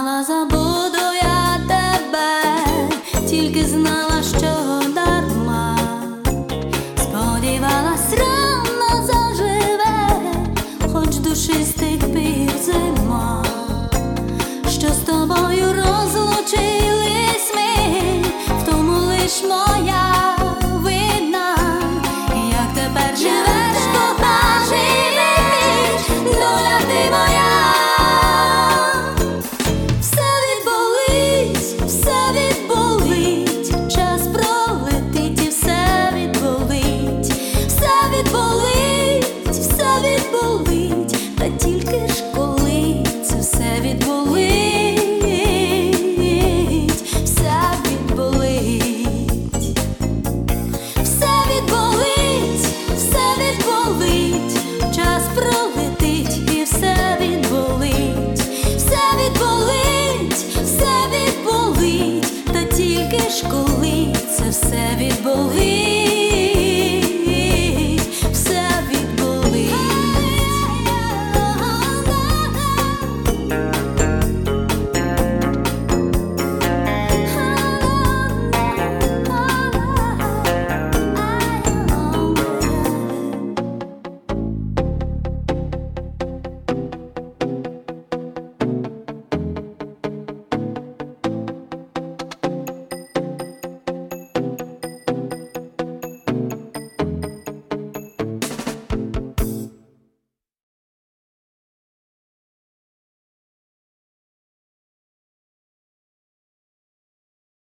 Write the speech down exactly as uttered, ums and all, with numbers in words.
Знала, забуду я тебе, тільки знала, що дарма. Сподівалась, рано заживе, хоч душі з тих пір зима. Що з тобою розлучились ми, в тому лиш моя вина. Як тепер живеш, коханий мій, доля ти моя. Все відболить, все відболить, час пролетить і все відболить. Все відболить, все відболить, та тільки ж коли це все відболить. Коли це все відболить.